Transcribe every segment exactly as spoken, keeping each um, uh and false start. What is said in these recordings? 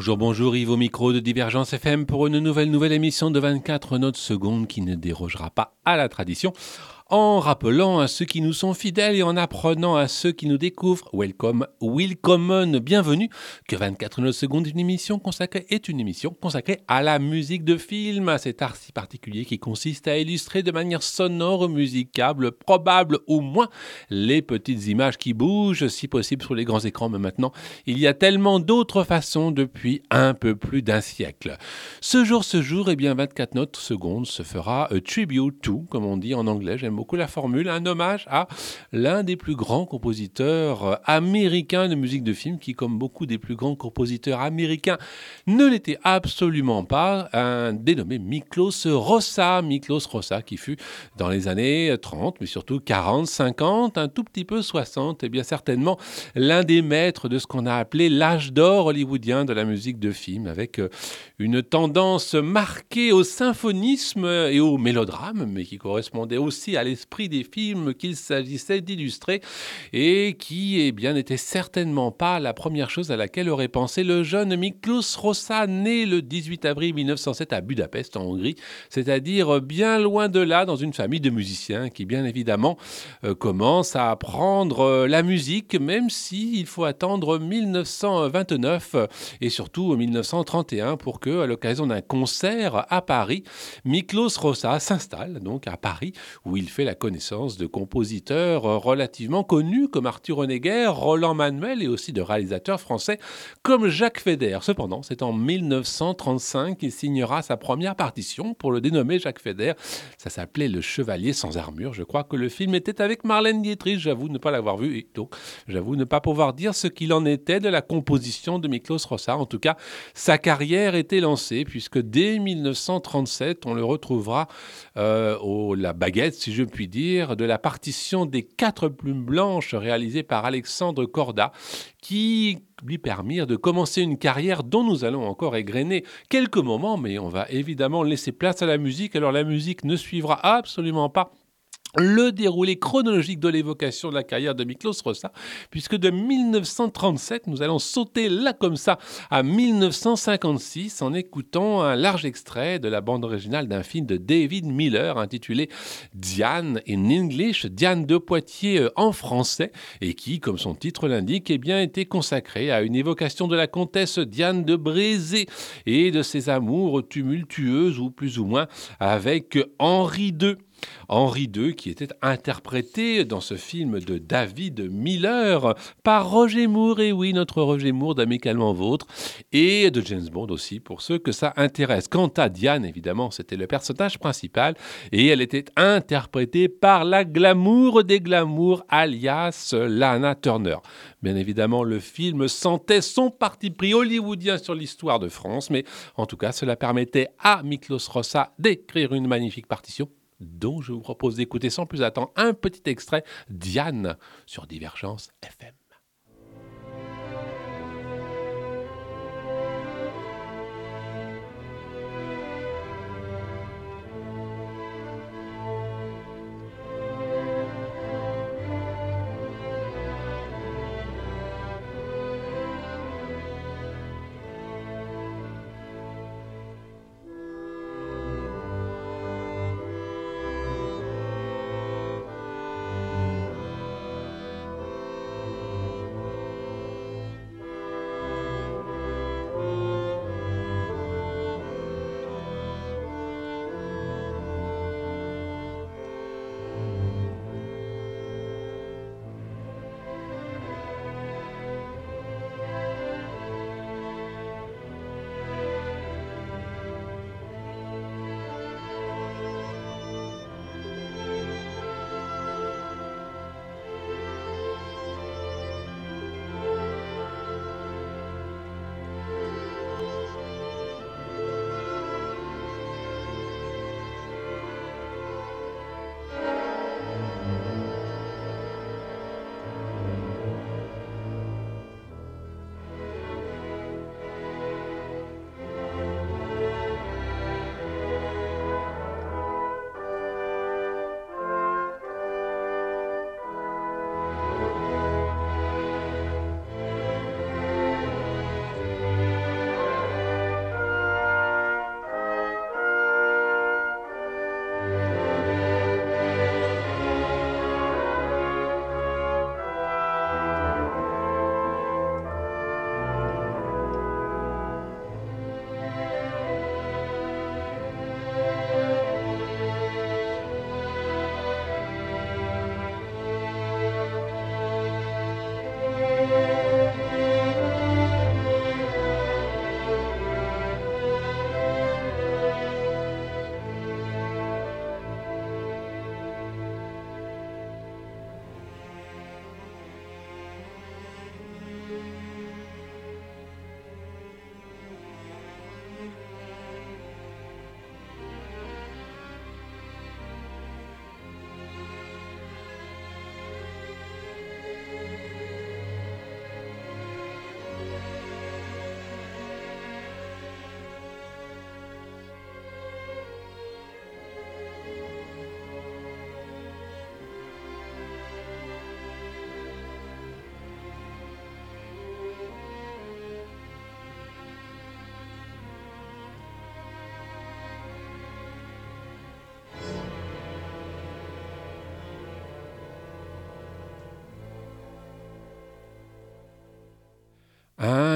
Bonjour, bonjour, Yves au micro de Divergence F M pour une nouvelle, nouvelle émission de vingt-quatre notes secondes qui ne dérogera pas à la tradition. En rappelant à ceux qui nous sont fidèles et en apprenant à ceux qui nous découvrent, welcome, willkommen, bienvenue, que vingt-quatre notes secondes est une émission consacrée, est une émission consacrée à la musique de film, à cet art si particulier qui consiste à illustrer de manière sonore, musicable, probable ou moins, les petites images qui bougent, si possible sur les grands écrans, mais maintenant, il y a tellement d'autres façons depuis un peu plus d'un siècle. Ce jour, ce jour, eh bien, vingt-quatre notes secondes se fera a tribute to, comme on dit en anglais, j'aime beaucoup la formule, un hommage à l'un des plus grands compositeurs américains de musique de film qui, comme beaucoup des plus grands compositeurs américains, ne l'était absolument pas, un dénommé Miklos Rozsa. Miklos Rozsa qui fut dans les années trente, mais surtout quarante, cinquante, un tout petit peu soixante, et bien certainement l'un des maîtres de ce qu'on a appelé l'âge d'or hollywoodien de la musique de film, avec une tendance marquée au symphonisme et au mélodrame, mais qui correspondait aussi à l'esprit des films qu'il s'agissait d'illustrer et qui, eh bien, n'était certainement pas la première chose à laquelle aurait pensé le jeune Miklos Rozsa, né le dix-huit avril mille neuf cent sept à Budapest, en Hongrie, c'est-à-dire bien loin de là, dans une famille de musiciens qui, bien évidemment, euh, commence à apprendre euh, la musique, même s'il faut attendre mille neuf cent vingt-neuf et surtout mille neuf cent trente et un pour que, à l'occasion d'un concert à Paris, Miklos Rozsa s'installe donc à Paris, où il fait la connaissance de compositeurs relativement connus comme Arthur Honegger, Roland Manuel et aussi de réalisateurs français comme Jacques Feder. Cependant, c'est en mille neuf cent trente-cinq qu'il signera sa première partition pour le dénommer Jacques Feder. Ça s'appelait Le Chevalier sans armure. Je crois que le film était avec Marlène Dietrich. J'avoue ne pas l'avoir vu et donc j'avoue ne pas pouvoir dire ce qu'il en était de la composition de Miklos Rozsa. En tout cas, sa carrière était lancée puisque dès mille neuf cent trente-sept, on le retrouvera euh, au la baguette, si je puis dire, de la partition des Quatre Plumes Blanches réalisée par Alexandre Korda, qui lui permirent de commencer une carrière dont nous allons encore égrener quelques moments, mais on va évidemment laisser place à la musique. Alors la musique ne suivra absolument pas le déroulé chronologique de l'évocation de la carrière de Miklos Rozsa, puisque de mille neuf cent trente-sept, nous allons sauter là comme ça à mille neuf cent cinquante-six en écoutant un large extrait de la bande originale d'un film de David Miller intitulé Diane in English, Diane de Poitiers en français, et qui, comme son titre l'indique, eh bien, était consacré à une évocation de la comtesse Diane de Brézé et de ses amours tumultueuses ou plus ou moins avec Henri deux. Henri deux, qui était interprété dans ce film de David Miller par Roger Moore, et oui, notre Roger Moore d'Amicalement Vôtre, et de James Bond aussi, pour ceux que ça intéresse. Quant à Diane, évidemment, c'était le personnage principal, et elle était interprétée par la glamour des glamours, alias Lana Turner. Bien évidemment, le film sentait son parti pris hollywoodien sur l'histoire de France, mais en tout cas, cela permettait à Miklos Rozsa d'écrire une magnifique partition, dont je vous propose d'écouter sans plus attendre un petit extrait, Diane, sur Divergence F M.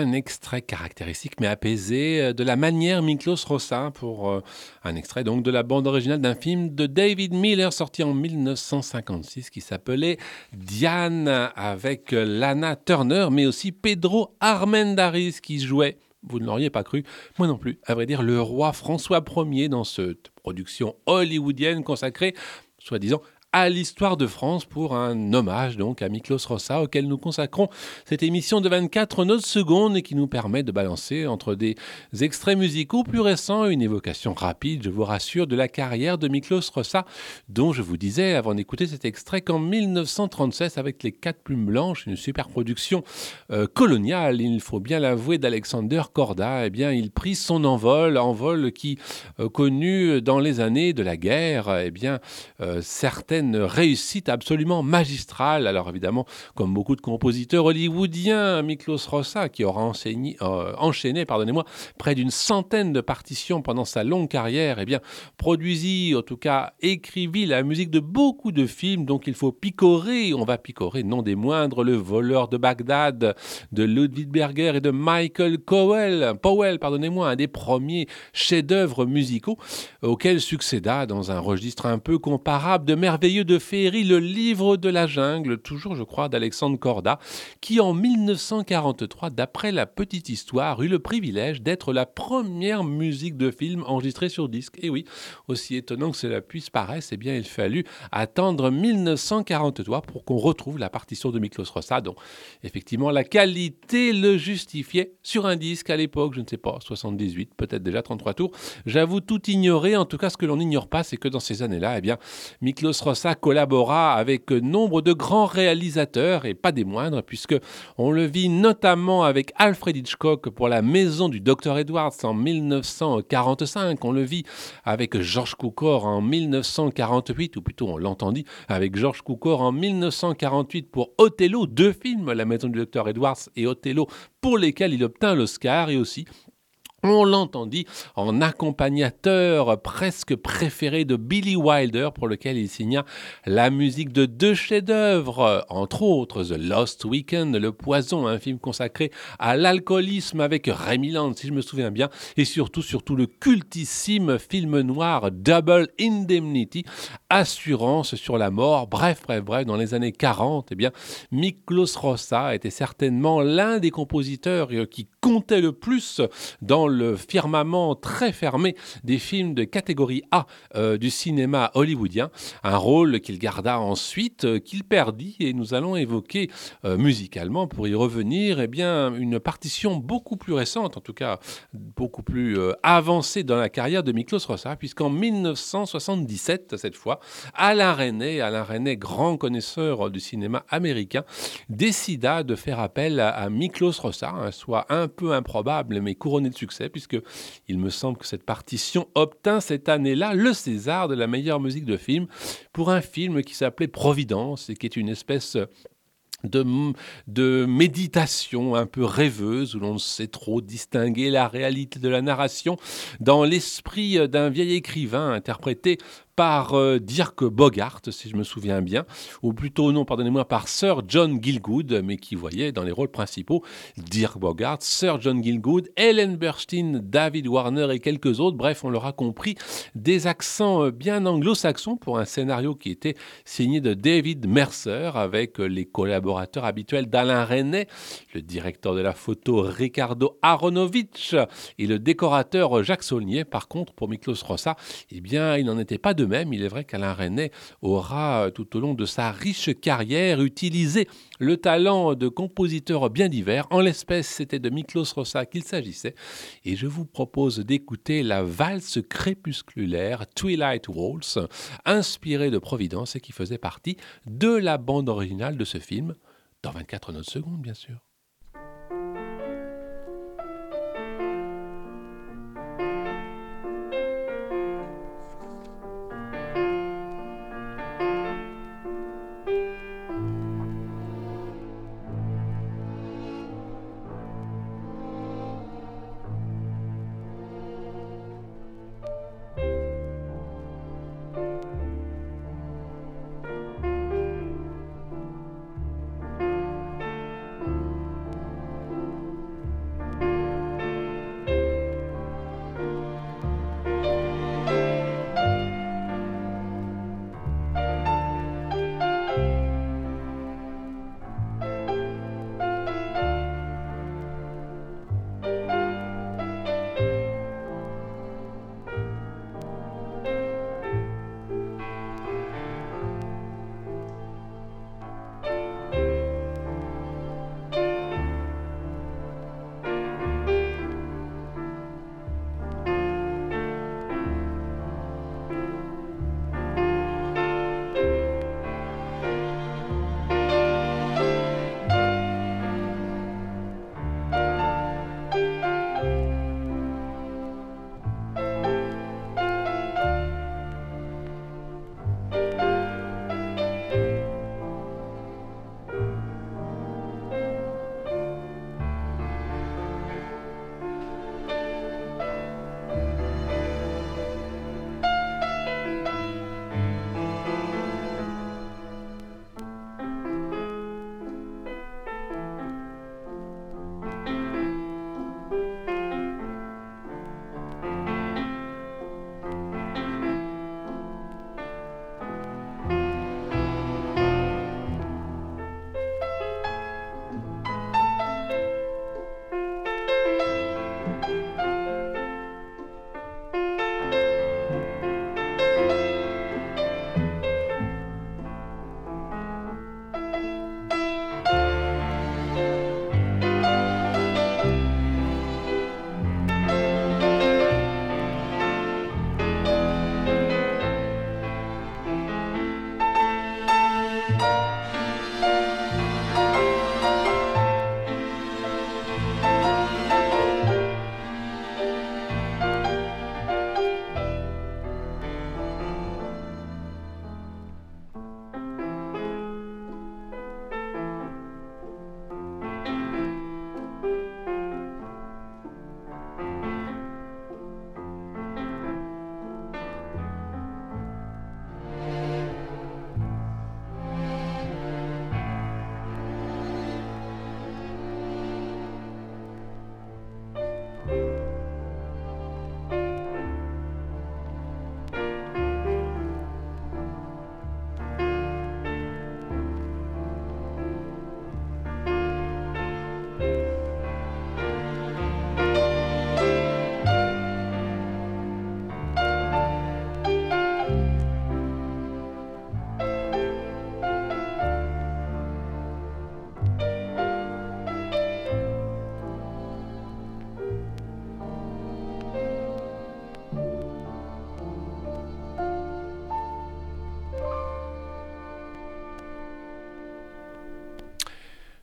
un extrait caractéristique mais apaisé de la manière Miklos Rozsa pour euh, un extrait donc de la bande originale d'un film de David Miller sorti en dix-neuf cent cinquante-six qui s'appelait Diane avec Lana Turner mais aussi Pedro Armendáriz qui jouait, vous ne l'auriez pas cru, moi non plus, à vrai dire, le roi François Ier dans cette production hollywoodienne consacrée, soi-disant, à l'histoire de France pour un hommage donc à Miklos Rozsa auquel nous consacrons cette émission de vingt-quatre notes secondes et qui nous permet de balancer entre des extraits musicaux plus récents une évocation rapide, je vous rassure, de la carrière de Miklos Rozsa dont je vous disais avant d'écouter cet extrait qu'en dix-neuf cent trente-sept avec les Quatre Plumes Blanches, une super production euh, coloniale, il faut bien l'avouer, d'Alexander Korda, eh bien il prit son envol, envol qui euh, connu dans les années de la guerre, eh bien euh, certaines réussite absolument magistrale. Alors évidemment, comme beaucoup de compositeurs hollywoodiens, Miklos Rozsa, qui aura enseigné, euh, enchaîné pardonnez-moi, près d'une centaine de partitions pendant sa longue carrière, eh bien, produisit, en tout cas écrivit la musique de beaucoup de films, donc il faut picorer, on va picorer, non des moindres, Le Voleur de Bagdad, de Ludwig Berger et de Michael Powell, Powell pardonnez-moi, un des premiers chefs-d'œuvre musicaux auquel succéda, dans un registre un peu comparable, de merveilleux de féerie, Le Livre de la Jungle, toujours je crois d'Alexandre Korda, qui en dix-neuf cent quarante-trois, d'après la petite histoire, eut le privilège d'être la première musique de film enregistrée sur disque. Et oui, aussi étonnant que cela puisse paraître, eh bien il fallut attendre dix-neuf cent quarante-trois pour qu'on retrouve la partition de Miklos Rozsa, dont effectivement la qualité le justifiait sur un disque à l'époque, je ne sais pas, soixante-dix-huit, peut-être déjà trente-trois tours. J'avoue tout ignorer, en tout cas ce que l'on n'ignore pas, c'est que dans ces années-là, eh bien Miklos Rozsa collabora avec nombre de grands réalisateurs et pas des moindres puisque on le vit notamment avec Alfred Hitchcock pour La Maison du Docteur Edwards en dix-neuf cent quarante-cinq, on le vit avec George Cukor en dix-neuf cent quarante-huit, ou plutôt on l'entendit avec George Cukor en dix-neuf cent quarante-huit pour Othello, deux films, La Maison du Docteur Edwards et Othello, pour lesquels il obtint l'Oscar, et aussi on l'entendit en accompagnateur presque préféré de Billy Wilder, pour lequel il signa la musique de deux chefs-d'œuvre, entre autres The Lost Weekend, Le Poison, un film consacré à l'alcoolisme avec Remy Land, si je me souviens bien, et surtout, surtout le cultissime film noir Double Indemnity, Assurance sur la mort. Bref, bref, bref, dans les années quarante, eh bien, Miklos Rozsa était certainement l'un des compositeurs qui comptait le plus dans le firmament très fermé des films de catégorie A euh, du cinéma hollywoodien, un rôle qu'il garda ensuite, euh, qu'il perdit, et nous allons évoquer euh, musicalement, pour y revenir, eh bien, une partition beaucoup plus récente, en tout cas beaucoup plus euh, avancée dans la carrière de Miklos Rozsa, puisqu'en dix-neuf cent soixante-dix-sept, cette fois, Alain Resnais, Alain Resnais, grand connaisseur du cinéma américain, décida de faire appel à, à Miklos Rozsa, hein, soit un peu improbable mais couronné de succès, puisque il me semble que cette partition obtint cette année-là le César de la meilleure musique de film pour un film qui s'appelait Providence et qui est une espèce de, de méditation un peu rêveuse où l'on ne sait trop distinguer la réalité de la narration dans l'esprit d'un vieil écrivain interprété par euh, Dirk Bogarde, si je me souviens bien, ou plutôt non, pardonnez-moi, par Sir John Gielgud, mais qui voyait dans les rôles principaux Dirk Bogarde, Sir John Gielgud, Ellen Burstyn, David Warner et quelques autres. Bref, on l'aura compris, des accents bien anglo-saxons pour un scénario qui était signé de David Mercer avec les collaborateurs habituels d'Alain Resnais, le directeur de la photo Ricardo Aronovich et le décorateur Jacques Saulnier. Par contre, pour Miklos Rozsa, eh bien, il n'en était pas de même. Il est vrai qu'Alain Resnais aura, tout au long de sa riche carrière, utilisé le talent de compositeurs bien divers. En l'espèce, c'était de Miklos Rozsa qu'il s'agissait. Et je vous propose d'écouter la valse crépusculaire Twilight Waltz, inspirée de Providence et qui faisait partie de la bande originale de ce film, dans vingt-quatre notes secondes, bien sûr.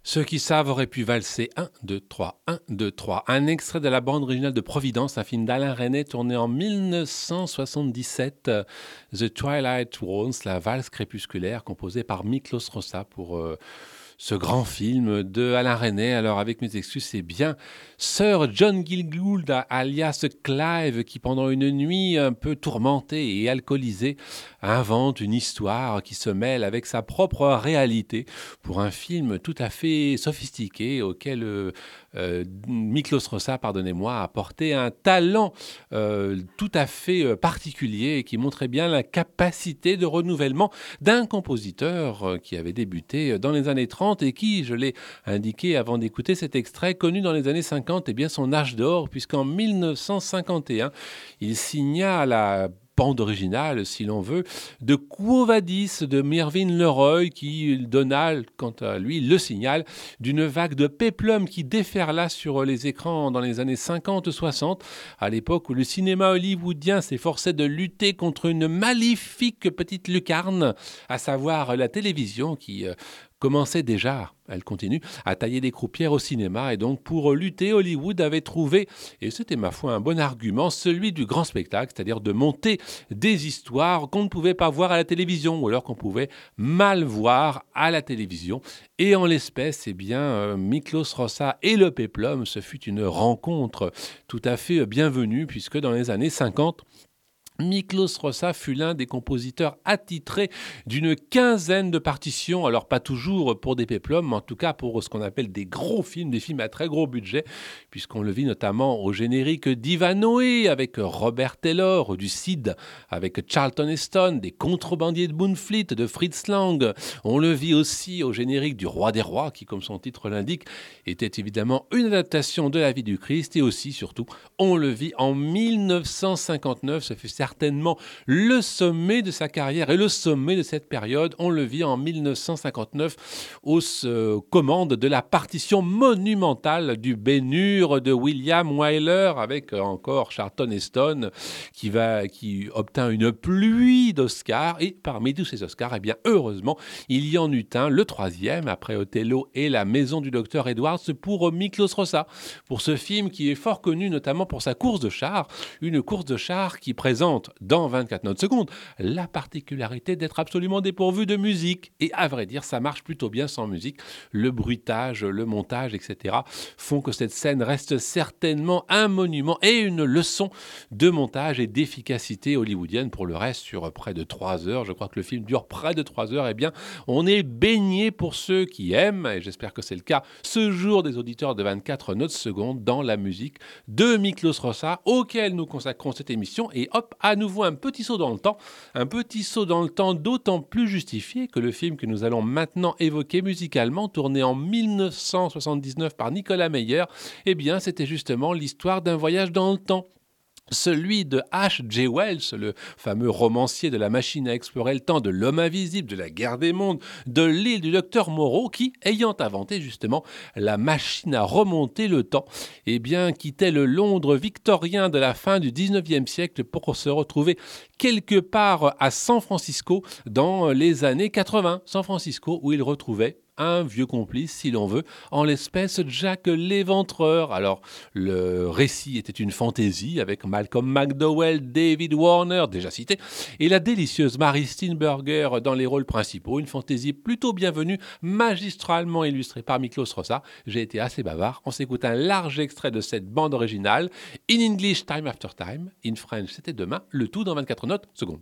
Ceux qui savent auraient pu valser un, deux, trois, un, deux, trois. Un extrait de la bande originale de Providence, un film d'Alain Resnais tourné en dix-neuf cent soixante-dix-sept. The Twilight Waltz, la valse crépusculaire composée par Miklos Rozsa pour euh, ce grand film de Alain Resnais. Alors avec mes excuses, c'est bien Sir John Gielgud, alias Clive, qui pendant une nuit un peu tourmentée et alcoolisée, invente une histoire qui se mêle avec sa propre réalité pour un film tout à fait sophistiqué auquel euh, euh, Miklos Rozsa, pardonnez-moi, a apporté un talent euh, tout à fait euh, particulier et qui montrait bien la capacité de renouvellement d'un compositeur euh, qui avait débuté dans les années trente et qui, je l'ai indiqué avant d'écouter cet extrait, connu dans les années cinquante, et bien son âge d'or, puisqu'en dix-neuf cent cinquante et un, il signa la bande originale, si l'on veut, de Quo Vadis de Mervyn LeRoy, qui donna, quant à lui, le signal d'une vague de péplum qui déferla sur les écrans dans les années cinquante soixante, à l'époque où le cinéma hollywoodien s'efforçait de lutter contre une maléfique petite lucarne, à savoir la télévision qui euh, commençait déjà, elle continue, à tailler des croupières au cinéma. Et donc, pour lutter, Hollywood avait trouvé, et c'était ma foi un bon argument, celui du grand spectacle, c'est-à-dire de monter des histoires qu'on ne pouvait pas voir à la télévision, ou alors qu'on pouvait mal voir à la télévision. Et en l'espèce, eh bien, euh, Miklos Rozsa et le péplum, ce fut une rencontre tout à fait bienvenue, puisque dans les années cinquante, Miklos Rozsa fut l'un des compositeurs attitrés d'une quinzaine de partitions, alors pas toujours pour des péplums, mais en tout cas pour ce qu'on appelle des gros films, des films à très gros budget, puisqu'on le vit notamment au générique d'Ivanhoe avec Robert Taylor, du Cid avec Charlton Heston, des Contrebandiers de Moonfleet de Fritz Lang. On le vit aussi au générique du Roi des Rois, qui, comme son titre l'indique, était évidemment une adaptation de la vie du Christ, et aussi, surtout, on le vit en dix-neuf cent cinquante-neuf, ce fut certainement le sommet de sa carrière et le sommet de cette période. On le vit en dix-neuf cent cinquante-neuf aux euh, commandes de la partition monumentale du Ben-Hur de William Wyler avec euh, encore Charlton Heston qui, va, qui obtint une pluie d'Oscars, et parmi tous ces Oscars, eh bien, heureusement, il y en eut un, le troisième, après Othello et La Maison du Docteur Edwards, pour Miklos Rozsa, pour ce film qui est fort connu notamment pour sa course de char, une course de char qui présente dans vingt-quatre notes secondes la particularité d'être absolument dépourvu de musique. Et à vrai dire, ça marche plutôt bien sans musique. Le bruitage, le montage, et cetera font que cette scène reste certainement un monument et une leçon de montage et d'efficacité hollywoodienne. Pour le reste, sur près de trois heures, je crois que le film dure près de trois heures, eh bien, on est baigné pour ceux qui aiment, et j'espère que c'est le cas ce jour des auditeurs de vingt-quatre notes secondes, dans la musique de Miklos Rozsa, auquel nous consacrons cette émission. Et hop, à nouveau un petit saut dans le temps, un petit saut dans le temps d'autant plus justifié que le film que nous allons maintenant évoquer musicalement, tourné en dix-neuf cent soixante-dix-neuf par Nicolas Meyer, eh bien c'était justement l'histoire d'un voyage dans le temps. Celui de H G Wells, le fameux romancier de La Machine à explorer le temps, de L'Homme invisible, de La Guerre des mondes, de L'île du docteur Moreau, qui, ayant inventé justement la machine à remonter le temps, eh bien, quittait le Londres victorien de la fin du dix-neuvième siècle pour se retrouver quelque part à San Francisco dans les années quatre-vingts. San Francisco, où il retrouvait un vieux complice, si l'on veut, en l'espèce Jack l'Éventreur. Alors, le récit était une fantaisie avec Malcolm McDowell, David Warner, déjà cité, et la délicieuse Mary Steenburgen dans les rôles principaux. Une fantaisie plutôt bienvenue, magistralement illustrée par Miklos Rozsa. J'ai été assez bavard. On s'écoute un large extrait de cette bande originale. In English, Time After Time. In French, c'était demain. Le tout dans vingt-quatre notes secondes.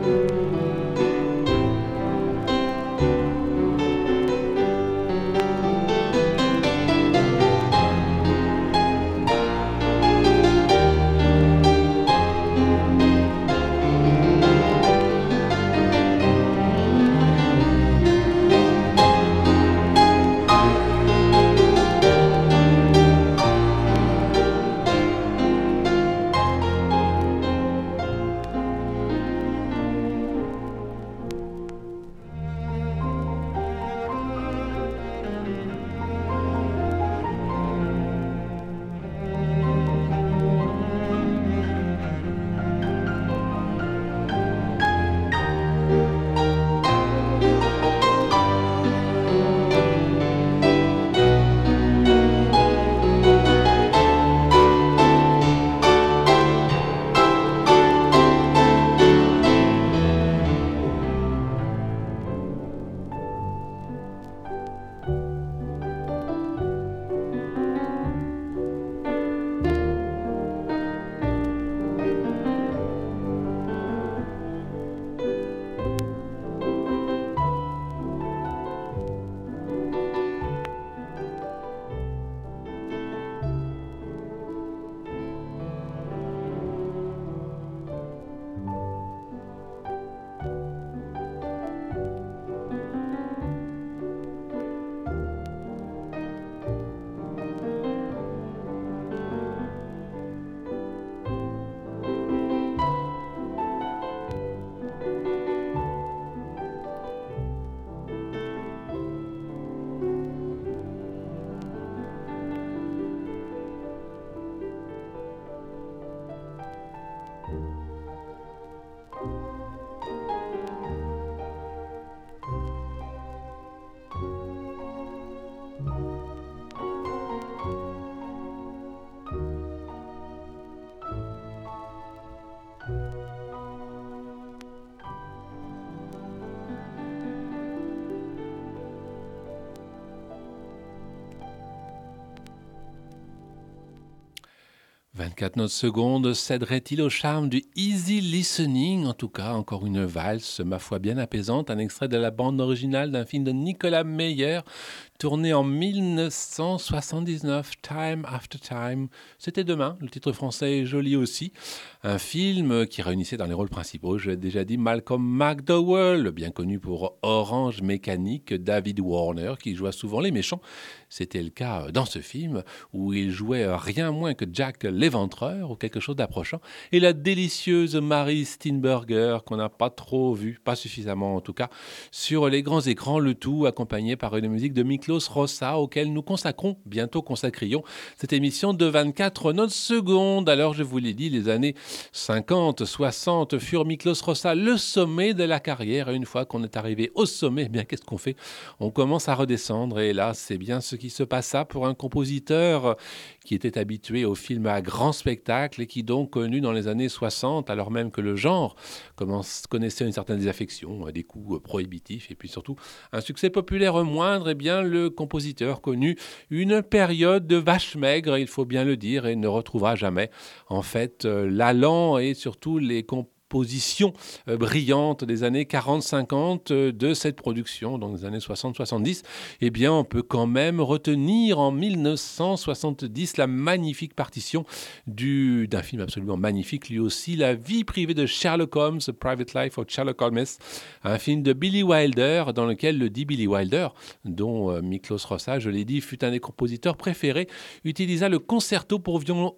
vingt-quatre notes secondes céderait-il au charme du easy listening? En tout cas, encore une valse, ma foi bien apaisante, un extrait de la bande originale d'un film de Nicolas Meyer, tourné en mille neuf cent soixante-dix-neuf, Time After Time. C'était demain, le titre français est joli aussi. Un film qui réunissait dans les rôles principaux, je l'ai déjà dit, Malcolm McDowell, bien connu pour Orange Mécanique, David Warner, qui jouait souvent les méchants. C'était le cas dans ce film, où il jouait rien moins que Jack l'Éventreur, ou quelque chose d'approchant, et la délicieuse Mary Steenburgen, qu'on n'a pas trop vue, pas suffisamment en tout cas, sur les grands écrans, le tout accompagné par une musique de Miklos Rozsa, auquel nous consacrons, bientôt consacrions, cette émission de vingt-quatre notes secondes. Alors, je vous l'ai dit, les années cinquante, soixante furent Miklos Rozsa le sommet de la carrière, et une fois qu'on est arrivé au sommet, eh bien, qu'est-ce qu'on fait? On commence à redescendre, et là, c'est bien ce qui se passa pour un compositeur qui était habitué au film à grand spectacle et qui donc connu dans les années soixante, alors même que le genre commence, connaissait une certaine désaffection, des coûts prohibitifs et puis surtout un succès populaire moindre, eh bien le compositeur connut une période de vache maigre, il faut bien le dire, et ne retrouvera jamais en fait l'allant et surtout les compositeurs position euh, brillante des années quarante cinquante euh, de cette production, donc des années soixante soixante-dix, eh bien on peut quand même retenir en mille neuf cent soixante-dix la magnifique partition du, d'un film absolument magnifique, lui aussi, La vie privée de Sherlock Holmes, The Private Life of Sherlock Holmes, un film de Billy Wilder, dans lequel le dit Billy Wilder, dont euh, Miklos Rozsa, je l'ai dit, fut un des compositeurs préférés, utilisa le concerto pour violon,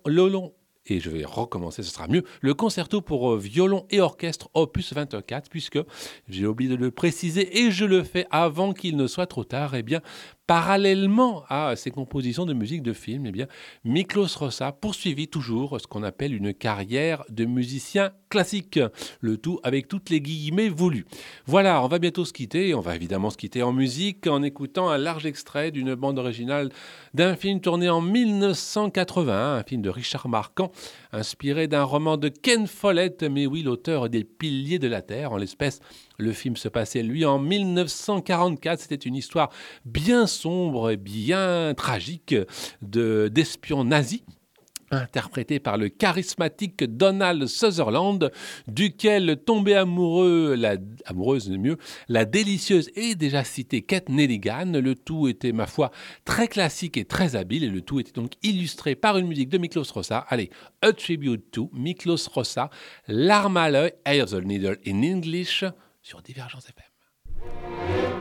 et je vais recommencer, ce sera mieux, le concerto pour violon et orchestre opus vingt-quatre, puisque j'ai oublié de le préciser et je le fais avant qu'il ne soit trop tard, eh bien, parallèlement à ces compositions de musique de film, eh bien, Miklos Rozsa poursuivit toujours ce qu'on appelle une carrière de musicien classique, le tout avec toutes les guillemets voulues. Voilà, on va bientôt se quitter, on va évidemment se quitter en musique en écoutant un large extrait d'une bande originale d'un film tourné en mille neuf cent quatre-vingt-un, un film de Richard Marquand, inspiré d'un roman de Ken Follett, mais oui, l'auteur des Piliers de la Terre, en l'espèce. Le film se passait, lui, en mille neuf cent quarante-quatre. C'était une histoire bien sombre et bien tragique de, d'espions nazis interprété par le charismatique Donald Sutherland, duquel tombait amoureux, la, amoureuse mieux, la délicieuse et déjà citée Kate Nelligan. Le tout était, ma foi, très classique et très habile, et le tout était donc illustré par une musique de Miklos Rozsa. Allez, A Tribute to Miklos Rozsa, Larme à l'œil, Eye of the Needle in English, sur Divergence F M.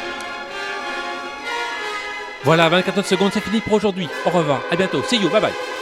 Voilà, vingt-quatre secondes, c'est fini pour aujourd'hui. Au revoir, à bientôt, see you, bye bye.